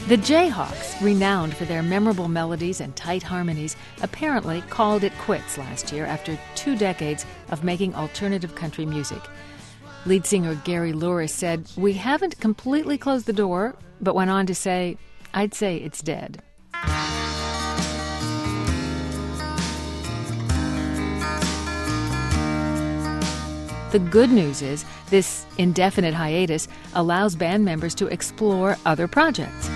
The Jayhawks, renowned for their memorable melodies and tight harmonies, apparently called it quits last year after 2 decades of making alternative country music. Lead singer Gary Louris said, "We haven't completely closed the door," but went on to say, "I'd say it's dead." The good news is this indefinite hiatus allows band members to explore other projects.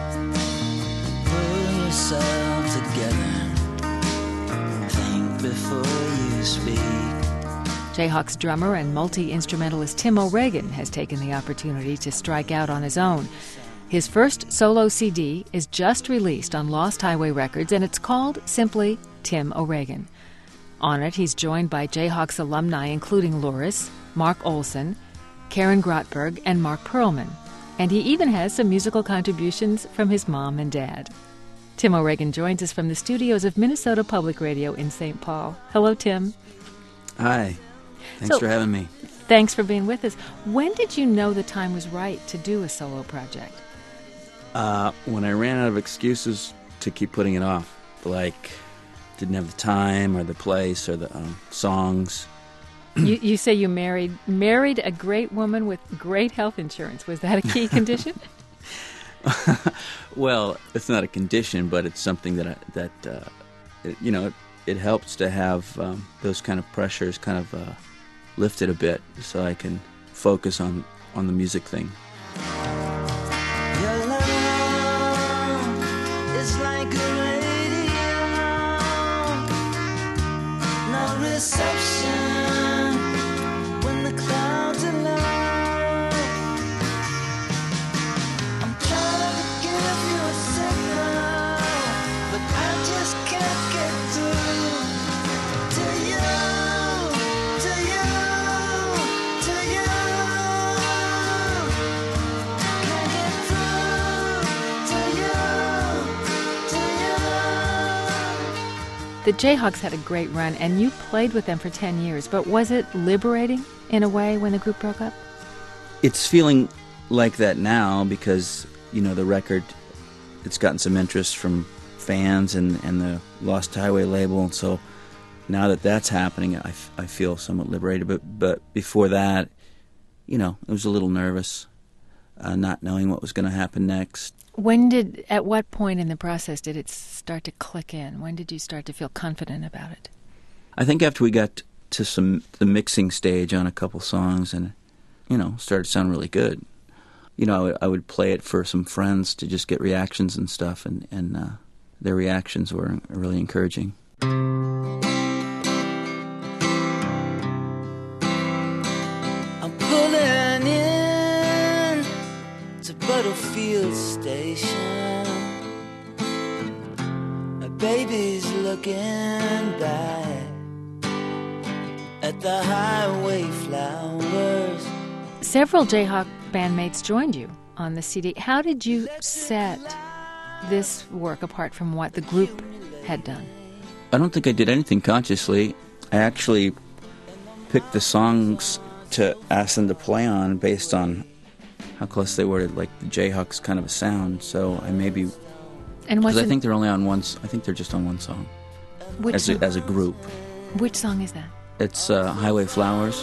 Pull yourself together. Think before you speak. Jayhawks drummer and multi-instrumentalist Tim O'Regan has taken the opportunity to strike out on his own. His first solo CD is just released on Lost Highway Records, and it's called simply Tim O'Regan. On it, he's joined by Jayhawks alumni including Louris, Mark Olson, Karen Grotberg, and Mark Perlman. And he even has some musical contributions from his mom and dad. Tim O'Regan joins us from the studios of Minnesota Public Radio in St. Paul. Hello, Tim. Hi. Thanks for having me. Thanks for being with us. When did you know the time was right to do a solo project? When I ran out of excuses to keep putting it off, like didn't have the time or the place or the songs. You say you married a great woman with great health insurance. Was that a key condition? Well, it's not a condition, but it's something that it helps to have those kind of pressures kind of lifted a bit, so I can focus on the music thing. Your love is like a radio, no reception when the clouds are low. I'm trying to give you a signal, but I just can't get through to you. The Jayhawks had a great run, and you played with them for 10 years. But was it liberating in a way when the group broke up? It's feeling like that now because, the record, it's gotten some interest from fans and the Lost Highway label. And so now that that's happening, I feel somewhat liberated. But before that, it was a little nervous, not knowing what was going to happen next. At what point in the process did it start to click in? When did you start to feel confident about it? I think after we got to the mixing stage on a couple songs and, started to sound really good. I would play it for some friends to just get reactions and stuff, and their reactions were really encouraging. I'm pulling in to Butterfield Station. My baby's looking back at the highway flowers. Several Jayhawk bandmates joined you on the CD. How did you set this work apart from what the group had done? I don't think I did anything consciously. I actually picked the songs to ask them to play on based on how close they were to like the Jayhawks kind of a sound. So I maybe, because I think they're only on one. I think they're just on one song. As a group. Which song is that? It's Highway Flowers.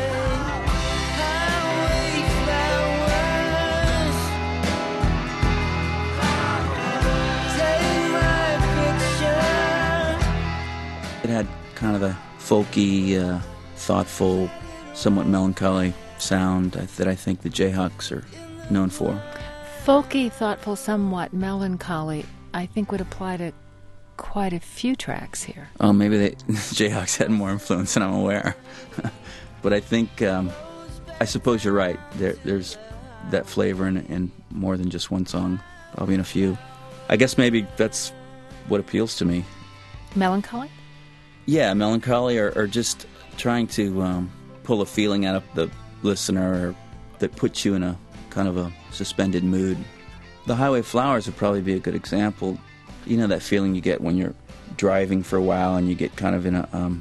It had kind of a folky, thoughtful, somewhat melancholy sound that I think the Jayhawks are known for. Folky, thoughtful, somewhat melancholy, I think would apply to quite a few tracks here. Oh, maybe the Jayhawks had more influence than I'm aware. But I think, I suppose you're right. There's that flavor in more than just one song, probably in a few. I guess maybe that's what appeals to me. Melancholy? Yeah, melancholy or just trying to pull a feeling out of the listener that puts you in a kind of a suspended mood. The Highway Flowers would probably be a good example. You know that feeling you get when you're driving for a while and you get kind of in a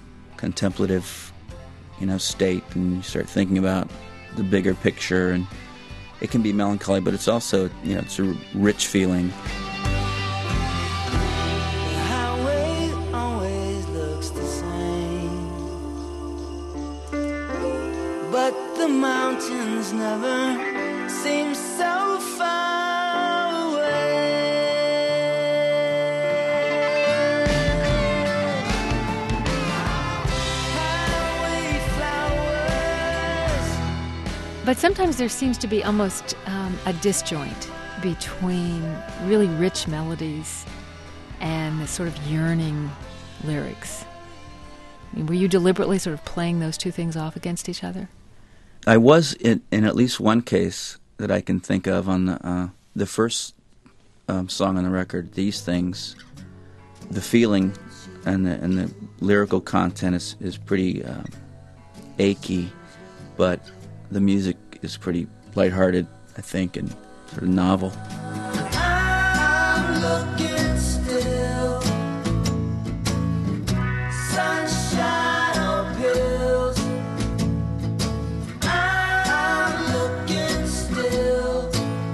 contemplative, state, and you start thinking about the bigger picture, and it can be melancholy, but it's also, it's a rich feeling. The highway always looks the same, but the mountains never seem so far away. Highway flowers. But sometimes there seems to be almost a disjoint between really rich melodies and the sort of yearning lyrics. I mean, were you deliberately sort of playing those two things off against each other? I was in at least one case that I can think of on the first song on the record, These Things. The feeling and the lyrical content is pretty achy, but the music is pretty lighthearted, I think, and sort of novel. I'm looking still, sunshine or pills. I'm looking still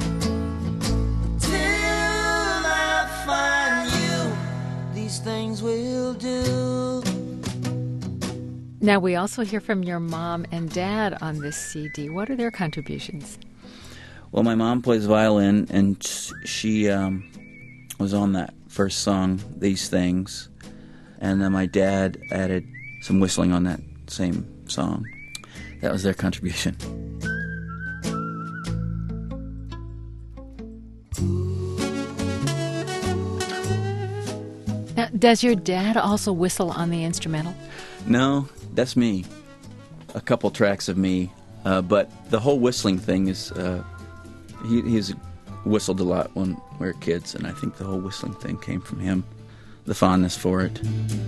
till I find you. These things will do. Now, we also hear from your mom and dad on this CD. What are their contributions? Well, my mom plays violin, and she was on that first song, These Things. And then my dad added some whistling on that same song. That was their contribution. Now, does your dad also whistle on the instrumental? No, that's me. A couple tracks of me. But the whole whistling thing is... He's whistled a lot when we were kids, and I think the whole whistling thing came from him, the fondness for it.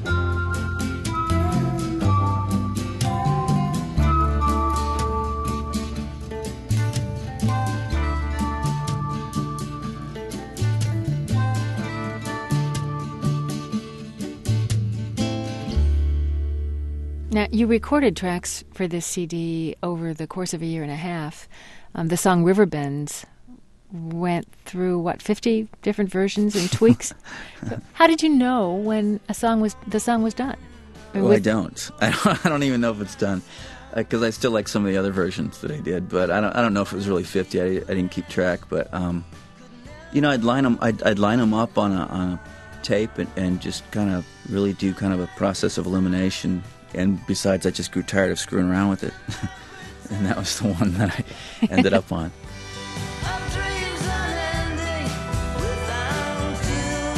Now, you recorded tracks for this CD over the course of a year and a half. The song Riverbends went through, 50 different versions and tweaks? How did you know when the song was done? I don't. I don't even know if it's done, because I still like some of the other versions that I did, but I don't know if it was really 50. I didn't keep track, but I'd line them up on a tape and just kind of really do kind of a process of elimination. And besides, I just grew tired of screwing around with it. And that was the one that I ended up on. Our dreams unending without you.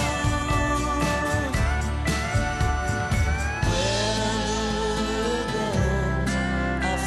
Where the river bends, I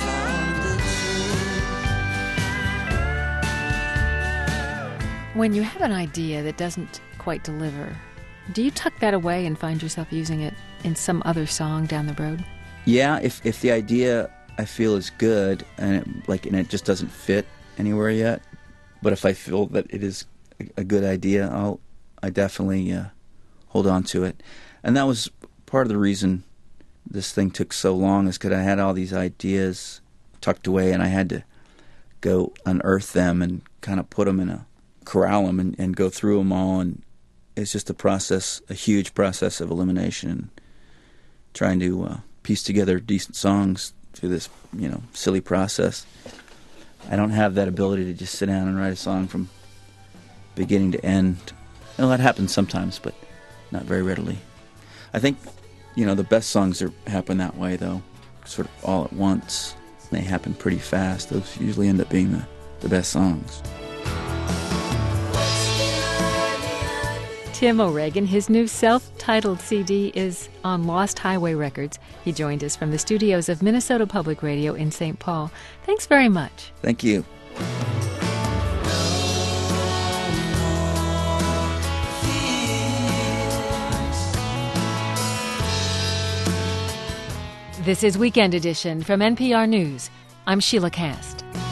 found the truth. When you have an idea that doesn't quite deliver, do you tuck that away and find yourself using it in some other song down the road? Yeah, if the idea I feel is good and it just doesn't fit anywhere yet, but if I feel that it is a good idea, I definitely hold on to it. And that was part of the reason this thing took so long, is because I had all these ideas tucked away, and I had to go unearth them and kind of put them corral them and go through them all. And it's just a huge process of elimination and trying to piece together decent songs through this, silly process. I don't have that ability to just sit down and write a song from beginning to end. Well, that happens sometimes, but not very readily. I think, the best songs happen that way, though, sort of all at once. They happen pretty fast. Those usually end up being the best songs. Tim O'Regan, his new self-titled CD is on Lost Highway Records. He joined us from the studios of Minnesota Public Radio in St. Paul. Thanks very much. Thank you. This is Weekend Edition from NPR News. I'm Sheila Cast.